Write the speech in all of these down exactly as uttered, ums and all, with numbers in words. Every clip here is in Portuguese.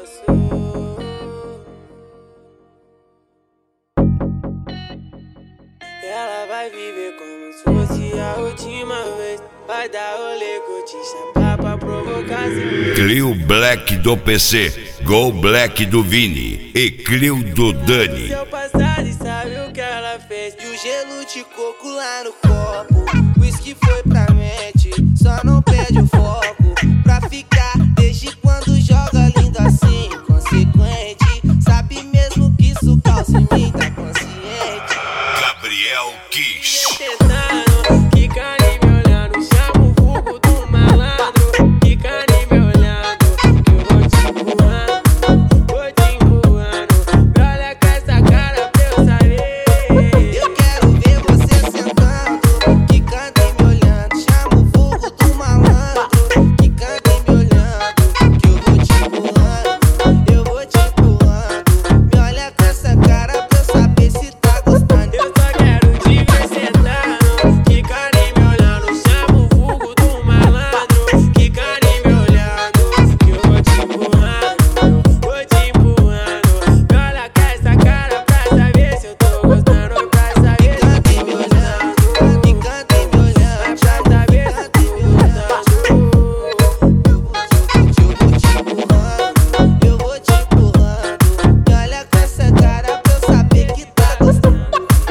passou. Ela vai viver como se fosse a última vez. Vai dar rolê, curtir, chapar pra provocar seu. Clio Black do P C, Go Black do Vini e Clio do Dani. Seu passado e sabe o que ela fez. E o gelo de coco lá no copo. Whisky foi pra mente, só não perde o foco. Pra ficar desde quando joga lindo assim, inconsequente. Sabe mesmo que isso causa em mim, tá consciente. Gabriel Kiss. Tentando, quica nem me olhando, chama o vulgo do malandro. Quica nem me olhando, que eu vou te empurrando, vou te empurrando. Me olha com essa cara pra eu saber. Eu quero ver você sentando, quica nem me olhando, chama o vulgo do malandro. Quica nem me olhando, que eu vou te empurrando, eu vou te empurrando. Me olha com essa cara pra eu saber se tá gostando. Eu só quero te ver sentando, quica nem me olhando, chama o vulgo do malandro. Quica nem me olhando, que eu vou te empurrando, vou te empurrando. Me olha com essa cara pra saber se eu tô gostando, pra saber se eu tô gostando. Quica nem me olhando, pra saber se eu tô gostando. Eu vou te empurrando, eu vou te empurrando. Me olha com essa cara pra eu saber que tá gostando.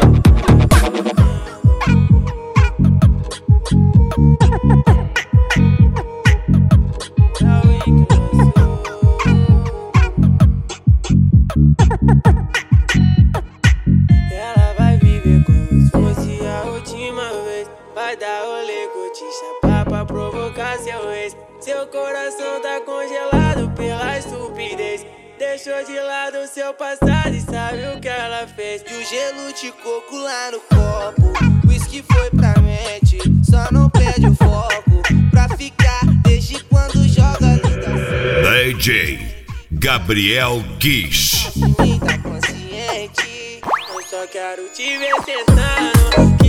Ela vai viver como se fosse a última vez. Vai dar rolê, curtir, chapar pra provocar seu ex. Seu coração tá congelado pela estupidez. Deixou de lado seu passado e sabe o que ela fez. E o gelo de coco lá no copo. Whisky foi pra mente, só não perde o foco. Pra ficar desde quando joga linda assim. D J Gabriel Kiss. Tá consciente, eu só quero te ver sentando.